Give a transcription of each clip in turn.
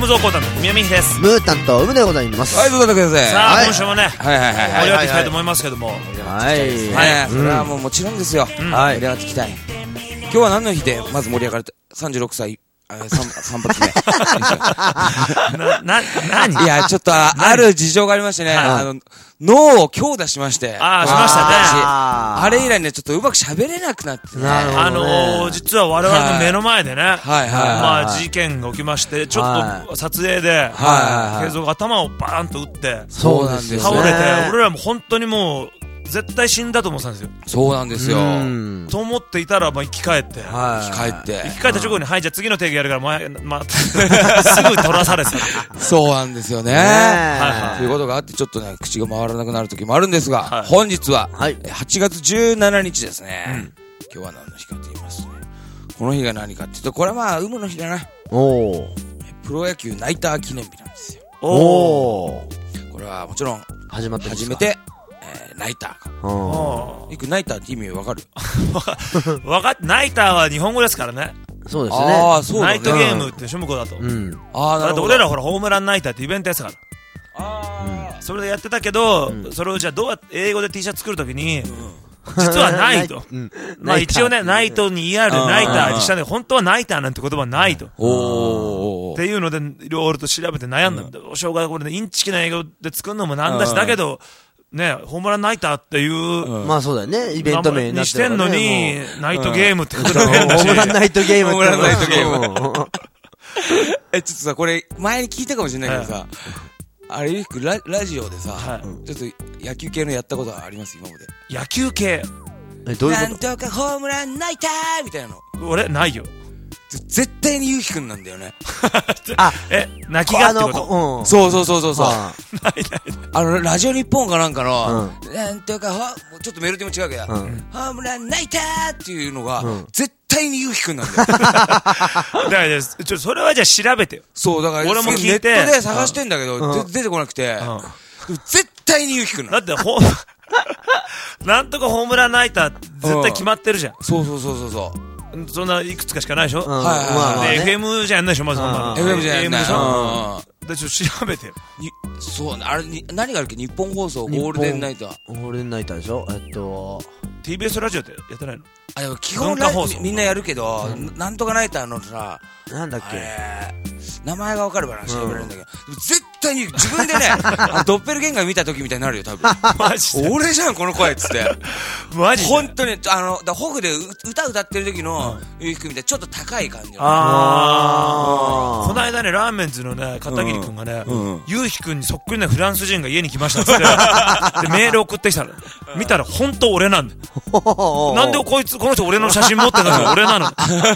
蔵コータの宮美です。 ムータンとウムでございます。 はい、どうぞください。 さあ、 はい今週もね、盛り上がっていきたいと思いますけども。 はいそれはもちろんですよ。盛り上がっていきたい。今日は何の日でまず盛り上がる36歳3発目。 何いや、ちょっとある事情がありましてね、脳を強打しまして。 ああ、しましたね。 あれ以来ね、ちょっとうまく喋れなくなってね。 なるほどね。 実は我々の目の前でね、 はい事件が起きまして、ちょっと撮影で、慶三が頭をバーンと打って、 そうなんですよ。 倒れて、俺らも本当にもう、絶対死んだと思ってたんですよ。 そうなんですよ。 と思っていたら、生き返って。 生き返った直後に、はい、じゃあ次の定義やるから、すぐ取らされてた。 そうなんですよね。ということがあって、ちょっとね、口が回らなくなる時もあるんですが、本日は、8月17日ですね。今日は何の日かと言いますとね、この日が何かって言うと、これは有無の日だな。プロ野球ナイター記念日なんですよ。これはもちろん、初めて、ナイターか。ナイターって意味わかる？ ナイターは日本語ですからね。 そうですね。 ナイトゲームって種目だと。だって俺らほらホームランナイターってイベントやってたから。それでやってたけど、それをじゃあどうやって英語で T シャツ作るときに、実はないと。まあ一応ね、ナイトに ER でナイターにしたんで、本当はナイターなんて言葉ないと。っていうので、いろいろと調べて悩んだ。どうしようか、これでインチキな英語で作るのもなんだし、だけど、ね、ホームランナイターっていう、 まあそうだよね、イベント名になってるからね。 にしてんのに、ナイトゲームってことだよね。 ホームランナイトゲームって。ホームランナイトゲーム。 ちょっとさ、これ、前に聞いたかもしれないけどさ、あれ、ラジオでさ、ちょっと野球系のやったことあります今まで。 野球系どういうこと？ なんとかホームランナイターみたいなの。 俺、ないよ。 絶対にゆうきくんなんだよね。 泣きがってこと？ そう。ラジオ日本かなんかの、なんとかちょっとメロディーも違うけど、ホームランナイターっていうのが、絶対にゆうきくんなんだよ。だからそれはじゃあ調べてよ。 そう、だから、 俺も聞いて。 ネットで探してんだけど、出てこなくて、絶対にゆうきくんなんだって、なんとかホームランナイター絶対決まってるじゃん。 そう。 そんないくつかしかないでしょ。FM じゃやんないでしょ、まず。 FM じゃやんないでしょ。 ちょっと調べてよ。 そう、あれ、何があるっけ？日本放送、ゴールデンナイター。 ゴールデンナイターでしょ TBS ラジオってやってないの？ でも基本みんなやるけど、なんとかナイターのさ、 なんだっけ？ 名前がわかるから調べれるんだけど、絶対に自分でね、ドッペルゲンガー見た時みたいになるよ、多分。 マジで？ 俺じゃん、この声っつって。 マジで？ 本当に、ホフで歌歌ってる時のゆうきくんみたいにちょっと高い感じ。この間ね、ラーメンズのね、片桐くんがね、ゆうきくんにそっくりなフランス人が家に来ましたっつって、で、メール送ってきたの。見たら本当俺なんだよ。なんでこの人俺の写真持ってんだけど俺なの。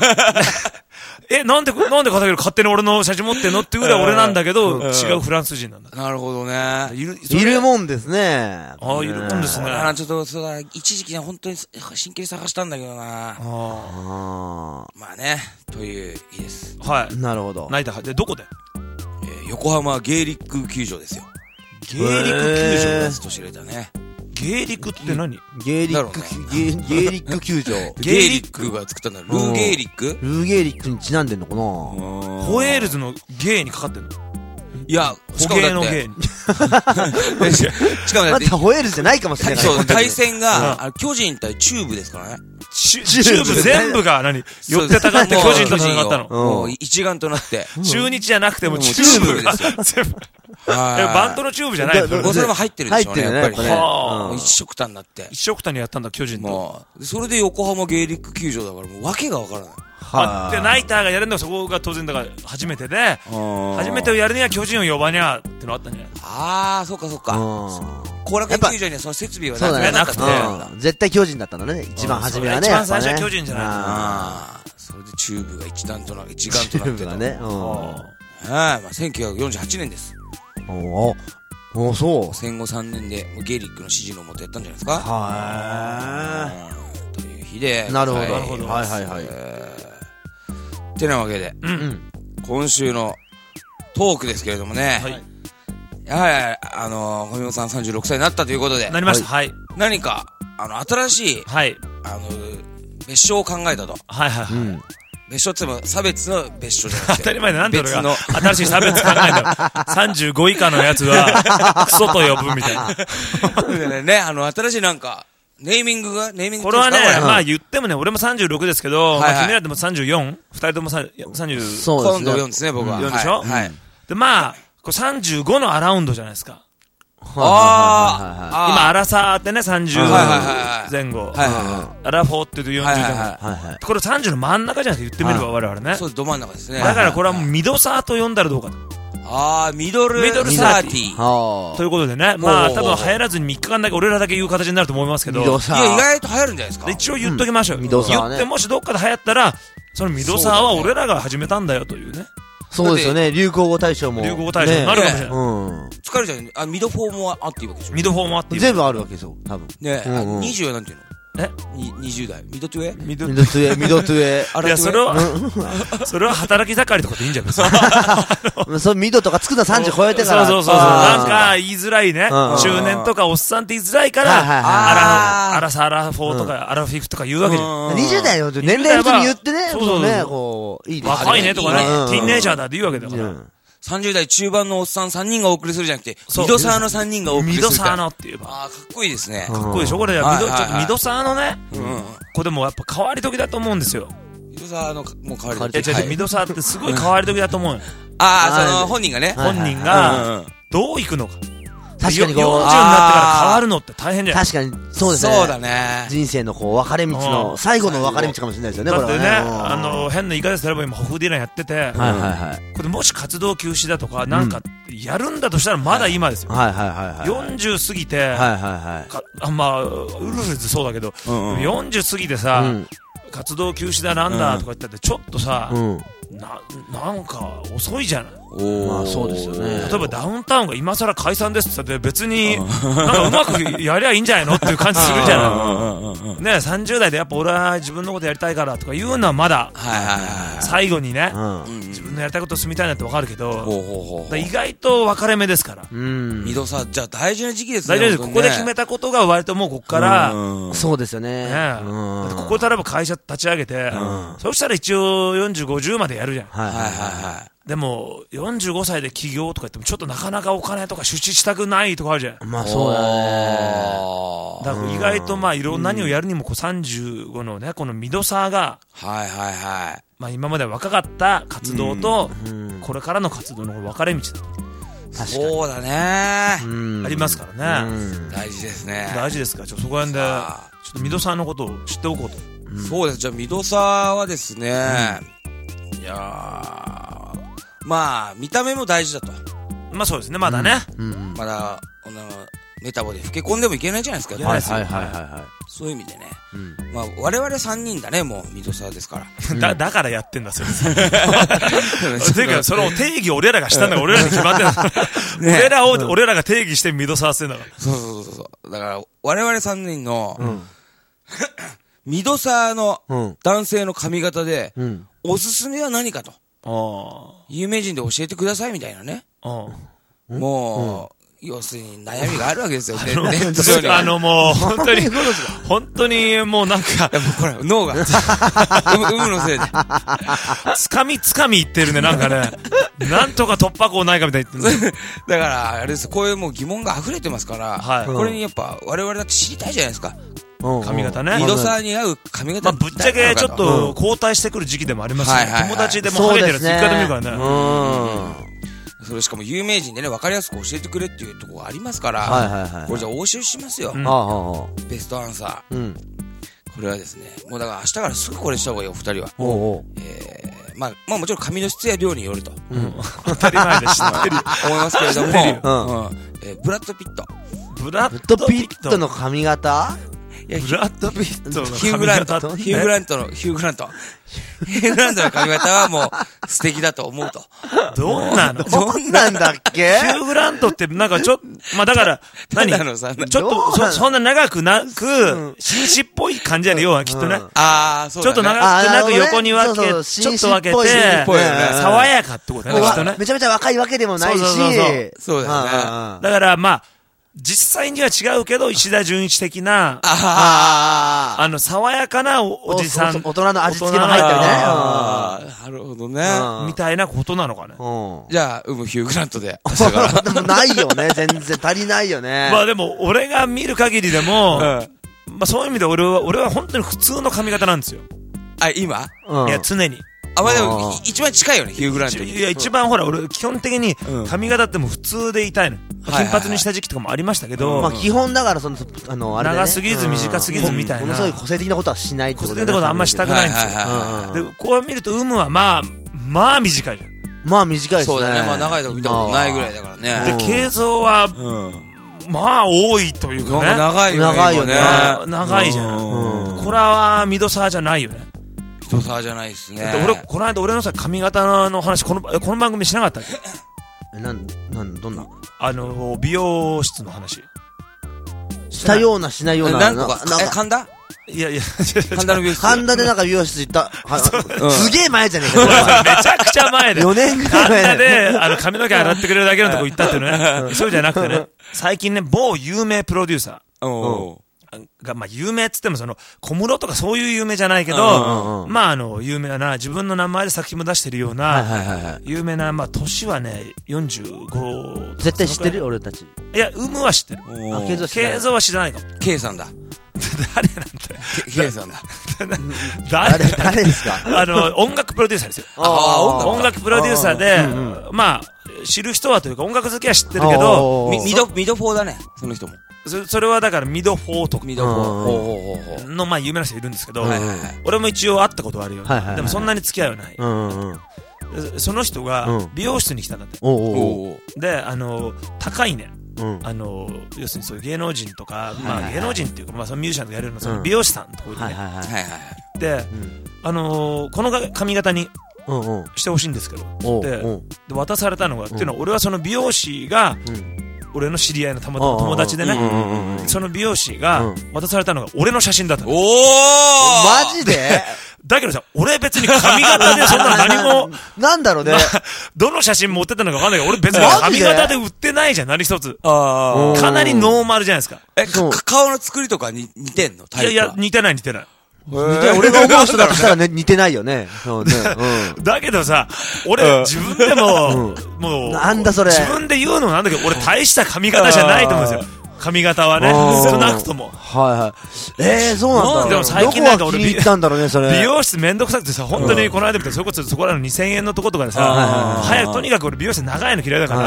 なんで片桐勝手に俺の写真持ってんのってぐらい俺なんだけど、違うフランス人なんだ。 なるほどね。 いるもんですね。 いるもんですね。 ちょっと、一時期本当に真剣に探したんだけどな。まあね、という日です。 はい。 なるほど。 ナイターで、どこで？ 横浜ゲイリック球場ですよ。 ゲイリック球場ですと知れたね。 ゲイリックって何？ ゲイリック球場。 ゲイリックが作ったんだ。ルーゲイリック？ ルーゲイリックにちなんでんのかな？ ホエールズのゲイにかかってんの？ いや、 ホゲーのゲイに。 しかもまたホエールズじゃないかもしれない。 そう、対戦が、巨人対チューブですからね。 チューブ全部が寄ってたかって巨人と戦ったの。 一丸となって。 中日じゃなくてもチューブが全部。バントのチューブじゃないの？ それも入ってるでしょうね、やっぱり。 ね。 一緒くたになって。 一緒くたにやったんだ、巨人と。 それで横浜ゲイリック球場だから、もう訳がわからない。 で、ナイターがやるんだから、そこが当然だから初めてで、初めてをやるには巨人を呼ばにゃってのあったんじゃない？ そうか。後楽園球場にはその設備はなくて。 絶対巨人だったのね、一番初めはね。 一番最初は巨人じゃない。 それでチューブが一丸となってた。 ね。 1948年です。 そう。 戦後3年でゲイリックの指示のもとやったんじゃないですか。という日で。 なるほど。 てなわけで、今週のトークですけれどもね、やはり、小宮さん36歳になったということで、 なりました。はい。 何か、新しい、別称を考えたと。 別所って言っても差別の別所じゃなくて。 当たり前だ。なんで俺が新しい差別考えんだよ。35以下のやつは、クソと呼ぶみたいな。 ね、新しいなんか、ネーミングこれはね、まあ言ってもね、俺も36ですけど、まあ君らでも 34？ 二人とも30。 そうですね。今度4ですね、僕は。 4でしょ？はい。で、まあ、35のアラウンドじゃないですか。 ああ。 今、アラサーってね、30前後。アラフォーって言うと40前後。これ30の真ん中じゃないですか、言ってみれば我々ね。 そうです、ど真ん中ですね。 だからこれはもうミドサーと呼んだらどうかと。 ああ、ミドルサーティー。 ということでね、まあ多分流行らずに3日間だけ俺らだけ言う形になると思いますけど。 いや、意外と流行るんじゃないですか。 一応言っときましょう。言ってもしどっかで流行ったら、そのミドサーは俺らが始めたんだよというね。 そうですよね、流行語大賞も。 流行語大賞になるかもしれない。 疲れちゃう。ミドフォームはあっていいわけでしょ。 ミドフォームはあっていい。 全部あるわけですよ、多分。 ね、20はなんていうの？20代。ミドトゥエミドトゥエ。 いや、それは働き盛りとかでいいんじゃないですか。 そう、ミドとかつくの30超えてから。 そう。なんか言いづらいね。中年とかおっさんって言いづらいから、アラフォーとか、アラフィフとか言うわけじゃん。 20代よ、年齢普通に言ってね。そうね、こう、いいです。 若いねとかね、ティーンエイジャーだって言うわけだから。 30代中盤のおっさん3人がお送りするじゃなくて、ミドサーの3人がお送りする。 ミドサーのって言えば。 ああ、かっこいいですね。 かっこいいでしょこれ、ちょっとミドサーのね、これでもやっぱ変わり時だと思うんですよ。 ミドサーの、もう変わり時。 ミドサーってすごい変わり時だと思うよ。 ああ、その本人がね。 本人が、どう行くのか。確かにこう、40になってから変わるのって大変じゃん。 確かに、そうですね。 そうだね。 人生のこう、分かれ道の、最後の分かれ道かもしれないですよね、これはね。 だってね、変な言い方すれば今、ホフディランやってて、これもし活動休止だとか、なんか、やるんだとしたらまだ今ですよ。40過ぎて、まあ、ウルフルズそうだけど、40過ぎてさ、活動休止だなんだとか言ったって、ちょっとさ、なんか遅いじゃない。 まあそうですよね。 例えばダウンタウンが今更解散ですって言って別に、なんかうまくやりゃいいんじゃないのっていう感じするじゃない。ね、30代でやっぱ俺は自分のことやりたいからとか言うのはまだ、最後にね、自分のやりたいこと進みたいなってわかるけど、意外と分かれ目ですから。 ミドサー、じゃあ大事な時期ですね。 大事です。ここで決めたことが割ともうここから、 そうですよね。 ここで例えば会社立ち上げて、そしたら一応40、50までやるじゃん。でも、45歳で起業とか言っても、ちょっとなかなかお金とか出資したくないとかあるじゃん。 まあそうだね。 だから意外とまあいろんな何をやるにもこう35のね、このミドサーが、まあ今まで若かった活動と、これからの活動の分かれ道だと。 そうだね。 ありますからね。 大事ですね。 大事ですから、そこら辺で、ちょっとミドサーのことを知っておこうと。 そうです。じゃあミドサーはですね、いやまあ、見た目も大事だと。 まあそうですね、まだね。 まだ、メタボで老け込んでもいけないじゃないですか。そういう意味でね。まあ、我々3人だね、もう、ミドサーですから。 だからやってんだ、それ。ていうか、その定義俺らがしたんだから、俺らに決まってんだ。俺らが定義してミドサーしてんだから。 そう。だから、我々3人の、ミドサーの男性の髪型で、おすすめは何かと。有名人で教えてくださいみたいなね。もう、要するに悩みがあるわけですよ。 もう、本当に、もうなんか、 これ、脳が、有無のせいで。 つかみ言ってるね、なんかね。なんとか突破口ないかみたいに言ってる。 だから、あれです、こういうもう疑問が溢れてますから、これにやっぱ、我々だって知りたいじゃないですか。 髪型ね。 ミドサーに合う髪型。 まあ、ぶっちゃけちょっと交代してくる時期でもありますし、友達でもハゲてるやつ一回でもいるからね。 それしかも有名人でね、分かりやすく教えてくれっていうところがありますから、これじゃあ応酬しますよ。ベストアンサー。これはですね、もうだから明日からすぐこれした方がいいよ、お二人は。まあもちろん髪の質や量によると。 当たり前で知ってる。 思いますけれども、ブラッド・ピット。 ブラッド・ピットの髪型？ ブラッド・ピットのヒュー・グラントの髪型はもう素敵だと思うと。 どんなの？ どんなんだっけ？ ヒュー・グラントってなんかちょっと、まあだから、ちょっとそんな長くなく、紳士っぽい感じやね、要はきっとね。 そうちょっと長くなく横に分け、ちょっと分けて、爽やかってことね、きっとね。 めちゃめちゃ若いわけでもないし。 そうだよね。 だからまあ、 実際には違うけど、石田純一的な、爽やかなおじさん。 大人の味付けの入ってるね。 なるほどね。 みたいなことなのかね。 じゃあ、ヒューグラントで。 でもないよね、全然足りないよね。 まあでも、俺が見る限りでも、まあそういう意味で俺は本当に普通の髪型なんですよ。 今？ いや、常に。 まあでも、一番近いよね、ヒューグラントに。 いや、一番ほら、俺、基本的に髪型っても普通でいたいの。金髪にした時期とかもありましたけど。 まあ基本だから、 長すぎず短すぎずみたいな。 ものすごい個性的なことはしないってこと個性的なことはあんましたくないんですよ。で、こう見ると、有無はまあ短いじゃん。 まあ短いですね。 そうだね。まあ長いとこ見たことないぐらいだからね。 で、形像は、まあ多いというかね。 長いよね。 長いじゃん。これは、ミドサーじゃないよね。 ミドサーじゃないっすね。 この間俺のさ、髪型の話、この番組しなかったっけ？ どんな？ 美容室の話。 したようなしないような。 なんか、神田？ いや、 神田の美容室。 神田でなんか美容室行った。すげえ前じゃねえか。 めちゃくちゃ前で。 4年ぐらい前。 神田で、髪の毛洗ってくれるだけのとこ行ったってね。そうじゃなくてね。最近ね、某有名プロデューサー。が、まあ、有名っつっても小室とかそういう有名じゃないけど、まあ、有名な、自分の名前で作品も出してるような、有名な、まあ、年はね、45。 絶対知ってる俺たち。 いや、有無は知ってる。慶三は知らないかも。 K さんだ。 誰なんだよ。 K さんだ。 誰ですか？ 音楽プロデューサーですよ。音楽プロデューサーで、まあ、知る人はというか音楽好きは知ってるけど、 ミドフォーだね、その人も。 それはだからミドフォーとか。 ミドフォー。 の、まあ、有名な人いるんですけど、俺も一応会ったことはあるよ。でもそんなに付き合いはない。その人が美容室に来たんだって。で、高いね。要するにそういう芸能人とか、まあ芸能人っていうか、まあそのミュージシャンとかやるの、その美容師さんのところにね。で、この髪型にしてほしいんですけど、で、渡されたのが、っていうのは俺はその美容師が、俺の知り合いの友達でね、その美容師が渡されたのが俺の写真だったの。 マジで？ だけどさ、俺別に髪型でそんな何も、 なんだろうね。 どの写真持ってたのかわかんないけど、俺別に髪型で売ってないじゃん、何一つ。かなりノーマルじゃないですか。 顔の作りとか似てんの？ いや、似てない。 俺が思う人だとしたらね、似てないよね。 だけどさ、俺自分でも、もう、 なんだそれ。 自分で言うのなんだけど、俺大した髪型じゃないと思うんですよ。髪型はね、少なくとも。 そうなんだ。 でも最近なんか俺、 美容室めんどくさくてさ、本当にこの間見て、それこそそこらの2000円のとことかでさ、とにかく俺美容室長いの嫌いだから、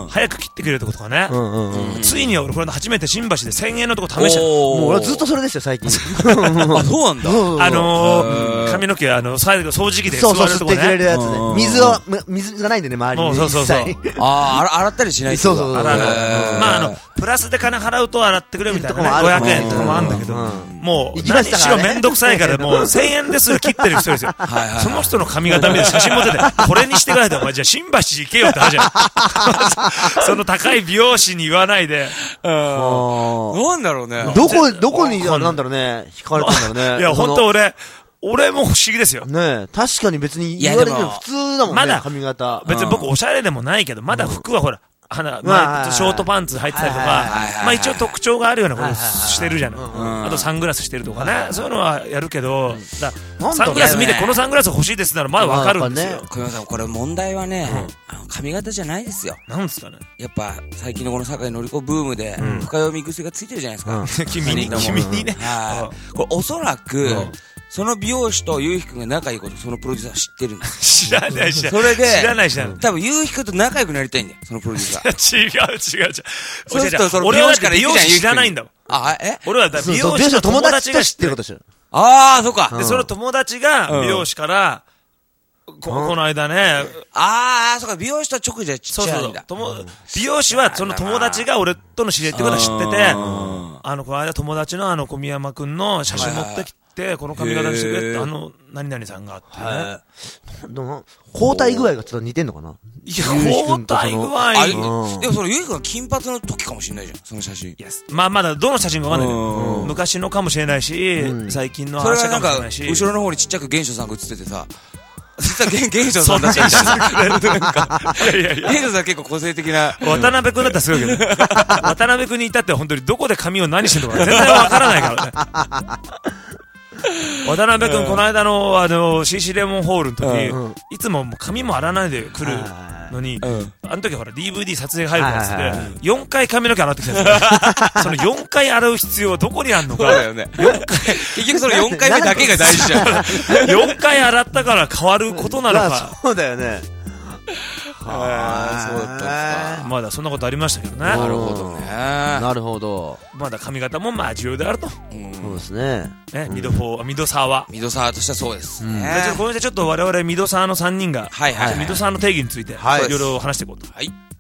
早く切ってくれるとことかね。ついには俺これ初めて新橋で1000円のとこ試した。 もう俺ずっとそれですよ、最近。 そうなんだ。 髪の毛、最後掃除機で座るとこね。 吸ってくれるやつね。水がないんでね、周りに。 そう。 洗ったりしないと。 そう。 まあ、プラスで金払うと洗ってくれみたいな500円とかもあるんだけど、もう何しろめんどくさいからもう1000円ですぐ切ってる人ですよ。その人の髪型見て写真持ってて、これにしてくれて、お前じゃあ新橋行けよって話じゃん。その高い美容師に言わないで。 なんだろうね。 どこに、なんだろうね、惹かれたんだろうね。 いや、ほんと俺も不思議ですよ。 ねえ、確かに別に言われても普通だもんね、まだ髪型。 別に僕おしゃれでもないけど、まだ服はほら、ショートパンツ履いてたりとか、まあ一応特徴があるようなことしてるじゃない。あとサングラスしてるとかね、そういうのはやるけど、サングラス見てこのサングラス欲しいですならまだわかるんですよ。 小山さん、これ問題はね、髪型じゃないですよ。 なんですかね。 やっぱ最近のこの酒井紀子ブームで深読み癖がついてるじゃないですか。 君にね。 これおそらく、その美容師とゆうひくんが仲いいことそのプロデューサーは知ってるんだ。 知らない。 それで、 知らない。 多分ゆうひくんと仲良くなりたいんだよ、そのプロデューサー。 違う。 そうすると、 俺は美容師知らないんだもん。俺は美容師の友達が知ってることでしょ。 そうか。 で、その友達が美容師から、この間ね。 そうか、美容師と直じゃちっちゃいんだ。 美容師はその友達が俺との知り合いってことは知ってて、この間友達の小宮山くんの写真持ってきて、この髪型にしてくれって、何々さんがあってね。 交代具合がちょっと似てんのかな？ いや、交代具合。 でもそのゆうひくんが金髪の時かもしれないじゃん、その写真。 まあまだどの写真かわかんないけど、昔のかもしれないし、最近の話かもしれないし。 後ろの方にちっちゃく玄書さんが写っててさ、 実は現象さんだったみたいな。現象さん結構個性的な。 渡辺くんだったらすごいけど。渡辺くんに至っては本当にどこで髪を何してるのか全然わからないからね。渡辺くん、この間の CC レモンホールの時、いつも髪も洗わないで来るのに、あの時ほら DVD 撮影入るからっつって、4回髪の毛洗ってきたんですよ。その4回洗う必要はどこにあるのか。 そうだよね。結局その4回目だけが大事じゃん。 4回洗ったから変わることなのか。 そうだよね。 そうだったんですか。 まだそんなことありましたけどね。 なるほどね。 なるほど。 まだ髪型も重要であると。 そうですね。 ミド沢としてはそうですね。 この間ちょっと我々ミド沢の3人が、 ミド沢の定義についていろいろ話していこうと。 はい。